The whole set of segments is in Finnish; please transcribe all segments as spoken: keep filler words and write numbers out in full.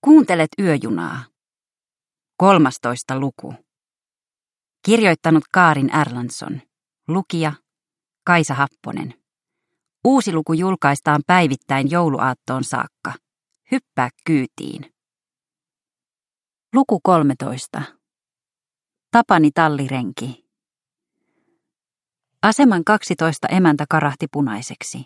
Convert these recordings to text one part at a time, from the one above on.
Kuuntelet yöjunaa. kolmastoista luku. Kirjoittanut Kaarin Erlandsson. Lukija Kaisa Happonen. Uusi luku julkaistaan päivittäin jouluaattoon saakka. Hyppää kyytiin. Luku kolmetoista. Tapani tallirenki. Aseman kaksitoista emäntä karahti punaiseksi.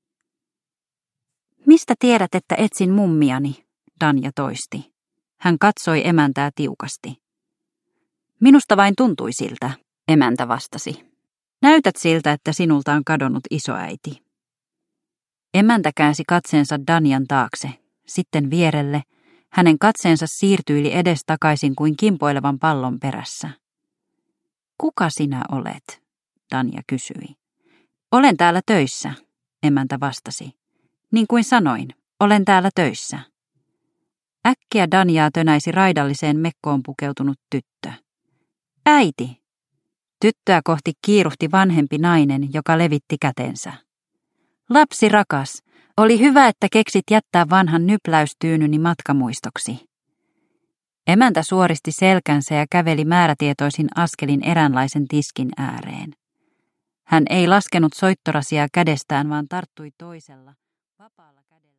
Mistä tiedät, että etsin mummiani? Danja toisti. Hän katsoi emäntää tiukasti. Minusta vain tuntui siltä, emäntä vastasi. Näytät siltä, että sinulta on kadonnut isoäiti. Emäntä käänsi katseensa Danjan taakse, sitten vierelle. Hänen katseensa siirtyili edestakaisin kuin kimpoilevan pallon perässä. Kuka sinä olet? Danja kysyi. Olen täällä töissä, emäntä vastasi. Niin kuin sanoin, olen täällä töissä. Äkkiä Danjaa tönäisi raidalliseen mekkoon pukeutunut tyttö. Äiti! Tyttöä kohti kiiruhti vanhempi nainen, joka levitti kätensä. Lapsi rakas, oli hyvä, että keksit jättää vanhan nypläystyynyni matkamuistoksi. Emäntä suoristi selkänsä ja käveli määrätietoisin askelin eräänlaisen tiskin ääreen. Hän ei laskenut soittorasia kädestään, vaan tarttui toisella, vapaalla kädellä.